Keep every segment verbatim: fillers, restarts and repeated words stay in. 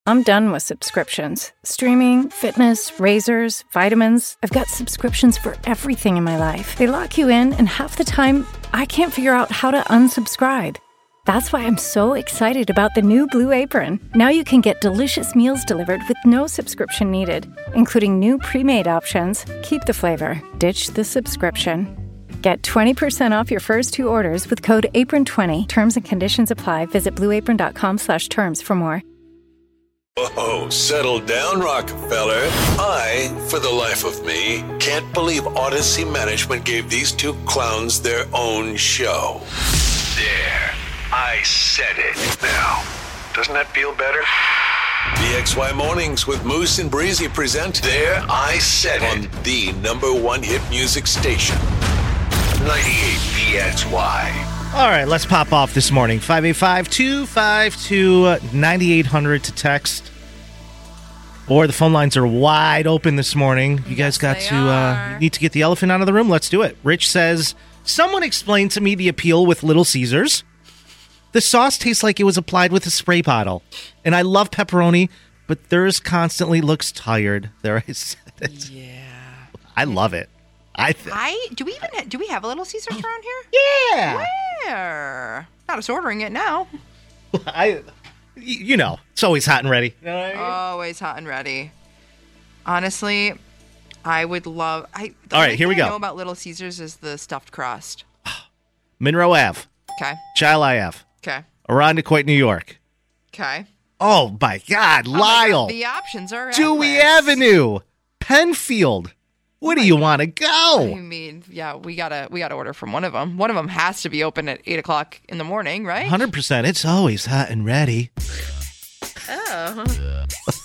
I'm done with subscriptions. Streaming, fitness, razors, vitamins. I've got subscriptions for everything in my life. They lock you in, and half the time, I can't figure out how to unsubscribe. That's why I'm so excited about the new Blue Apron. Now you can get delicious meals delivered with no subscription needed, including new pre-made options. Keep the flavor, ditch the subscription. Get twenty percent off your first two orders with code apron twenty. Terms and conditions apply. Visit blueapron.com slash terms for more. Whoa, settle down, Rockefeller. I, for the life of me, can't believe Odyssey Management gave these two clowns their own show. There, I said it. Now, doesn't that feel better? B X Y Mornings with Moose and Breezy present There, I Said It on the number one hit music station. ninety-eight B X Y. All right, let's pop off this morning. five eight five, two five two, nine eight hundred to text. Or the phone lines are wide open this morning. You guys Yes, got they to uh, need to get the elephant out of the room. Let's do it. Rich says, someone explained to me the appeal with Little Caesars. The sauce tastes like it was applied with a spray bottle. And I love pepperoni, but theirs constantly looks tired. There I said it. Yeah. I love it. I th- I do we even do we have a Little Caesars around here? Yeah. Where? Not us ordering it now. I, you know, it's always hot and ready. You know what I mean? Always hot and ready. Honestly, I would love. I. The All right, only here we thing go. I know about Little Caesars is the stuffed crust. Monroe Ave, Okay. Chili Ave, Okay. Irondequoit, New York. Okay. Oh my God, Oh my Lyle, God, the options are Dewey endless. Avenue, Penfield. Where do you want to I go? mean, yeah, we gotta we gotta order from one of them. One of them has to be open at eight o'clock in the morning, right? one hundred percent. It's always hot and ready. Oh.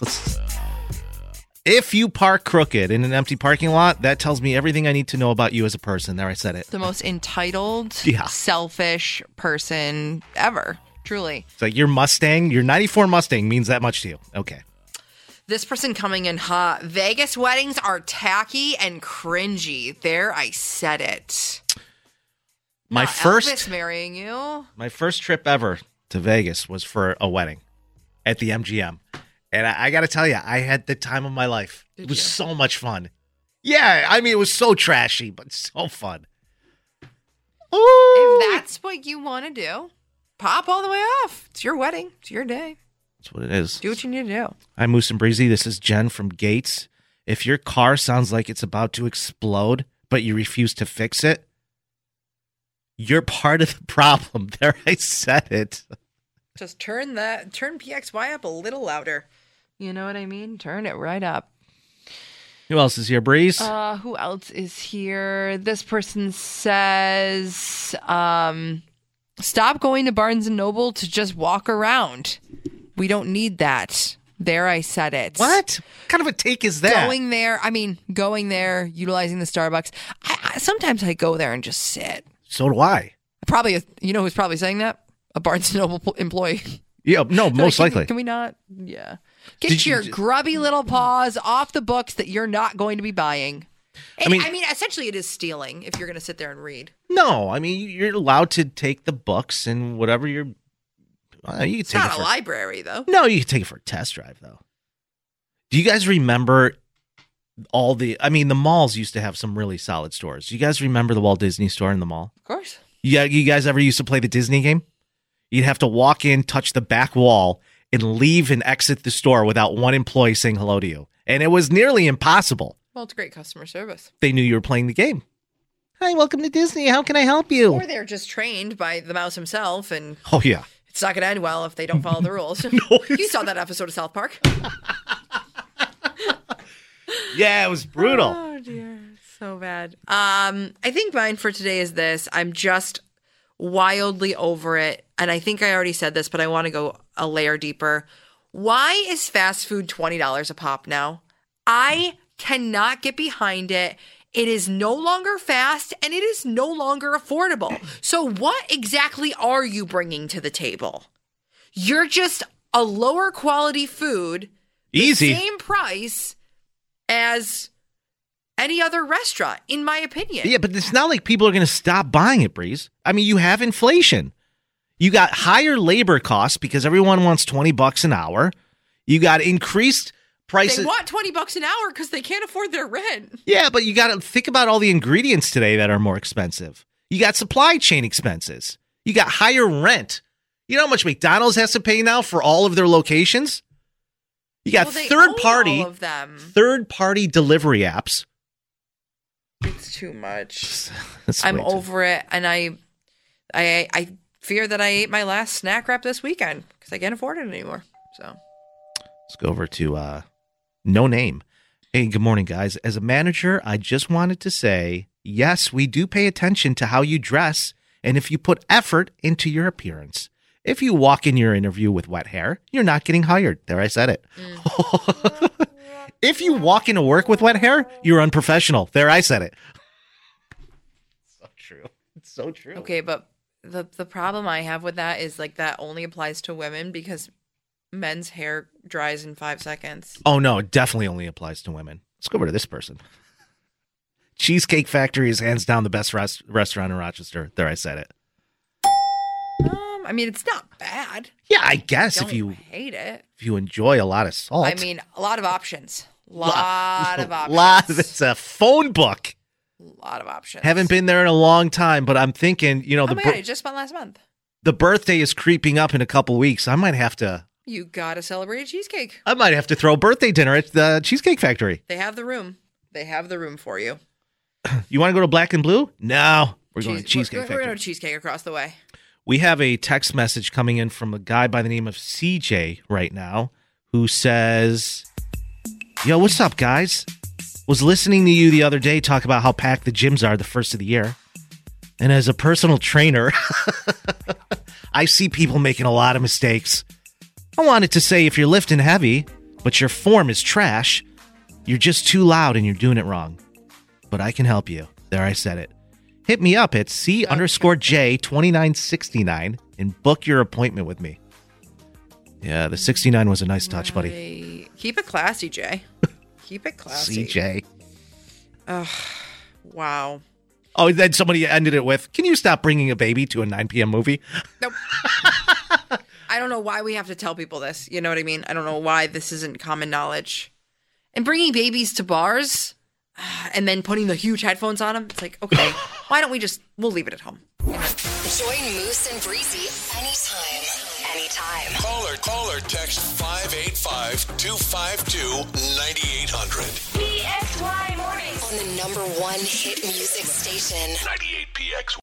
If you park crooked in an empty parking lot, that tells me everything I need to know about you as a person. There, I said it. The most entitled, Yeah. selfish person ever. Truly. It's like your Mustang, your ninety-four Mustang means that much to you. Okay. This person coming in hot. Vegas weddings are tacky and cringy. There, I said it. My Not first Elvis marrying you. My first trip ever to Vegas was for a wedding at the M G M. And I, I got to tell you, I had the time of my life. Did it was you? so much fun. Yeah, I mean, it was so trashy, but so fun. Ooh. If that's what you want to do, pop all the way off. It's your wedding. It's your day. That's what it is. Do what you need to do. I'm Moose and Breezy. This is Jen from Gates. If your car sounds like it's about to explode, but you refuse to fix it, you're part of the problem. There, I said it. Just turn that, turn P X Y up a little louder. You know what I mean? Turn it right up. Who else is here, Breeze? Uh, who else is here? This person says, um, stop going to Barnes and Noble to just walk around. We don't need that. There, I said it. What? What kind of a take is that? Going there, I mean, going there, utilizing the Starbucks. I, I, sometimes I go there and just sit. So do I. Probably, you know who's probably saying that? A Barnes and Noble employee. Yeah, no, most Like, can- likely. Can we not? Yeah. Get Did you- your grubby little paws off the books that you're not going to be buying. And, I mean- mean, I mean, essentially, it is stealing if you're going to sit there and read. No, I mean you're allowed to take the books and whatever you're. Uh, you can It's take not it a for, library, though. No, you can take it for a test drive though. Do you guys remember all the? I mean, the malls used to have some really solid stores. Do you guys remember the Walt Disney store in the mall? Of course. Yeah, you guys ever used to play the Disney game? You'd have to walk in, touch the back wall, and leave and exit the store without one employee saying hello to you, and it was nearly impossible. Well, it's great customer service. They knew you were playing the game. Hi, welcome to Disney. How can I help you? Or they're just trained by the mouse himself, and Oh yeah. it's not going to end well if they don't follow the rules. No, You it's- saw that episode of South Park. Yeah, it was brutal. Oh, dear. So bad. Um, I think mine for today is this. I'm just wildly over it. And I think I already said this, but I want to go a layer deeper. Why is fast food twenty dollars a pop now? I cannot get behind it. It is no longer fast and it is no longer affordable. So what exactly are you bringing to the table? You're just a lower quality food, Easy. same price as any other restaurant, in my opinion. Yeah, but it's not like people are going to stop buying it, Breeze. I mean, you have inflation. You got higher labor costs because everyone wants twenty bucks an hour. You got increased prices. They want twenty bucks an hour because they can't afford their rent. Yeah, but you got to think about all the ingredients today that are more expensive. You got supply chain expenses. You got higher rent. You know how much McDonald's has to pay now for all of their locations? You got well, they third own party, all of them. third party delivery apps. It's too much. That's I'm way too- over it, and I, I, I fear that I ate my last snack wrap this weekend because I can't afford it anymore. So let's go over to uh, No Name. Hey, good morning, guys. As a manager, I just wanted to say, yes, we do pay attention to how you dress and if you put effort into your appearance. If you walk in your interview with wet hair, you're not getting hired. There, I said it. Mm. If you walk into work with wet hair, you're unprofessional. There, I said it. So true. It's so true. Okay, but the the problem I have with that is like that only applies to women because men's hair dries in five seconds. Oh, no, it definitely only applies to women. Let's go over to this person. Cheesecake Factory is hands down the best rest- restaurant in Rochester. There, I said it. Um, I mean, it's not bad. Yeah, I guess I don't if you hate it. if you enjoy a lot of salt. I mean, a lot of options. Lot of options. Lot. It's a phone book. A lot of options. Haven't been there in a long time, but I'm thinking, you know, Oh the my bir- god, I just went last month. the birthday is creeping up in a couple weeks. I might have to. You gotta celebrate a cheesecake. I might have to throw a birthday dinner at the Cheesecake Factory. They have the room. They have the room for you. You want to go to Black and Blue? No, we're going to Cheese- Cheesecake we're, we're Factory. going to cheesecake across the way. We have a text message coming in from a guy by the name of C J right now who says, yo, what's up, guys? Was listening to you the other day talk about how packed the gyms are the first of the year. And as a personal trainer, I see people making a lot of mistakes. I wanted to say if you're lifting heavy, but your form is trash, you're just too loud and you're doing it wrong. But I can help you. There, I said it. Hit me up at C underscore J twenty-nine sixty-nine and book your appointment with me. Yeah, the sixty-nine was a nice touch, buddy. Right. Keep it classy, Jay. Keep it classy. C J. Ugh, wow. Oh, then somebody ended it with, can you stop bringing a baby to a nine p.m. movie? Nope. I don't know why we have to tell people this. You know what I mean? I don't know why this isn't common knowledge. And bringing babies to bars and then putting the huge headphones on them. It's like, okay, why don't we just, we'll leave it at home. You know? Join Moose and Breezy anytime, anytime. Call or, call or text five eight five, two five two, nine eight hundred. P X Y Mornings. On the number one hit music station. ninety-eight P X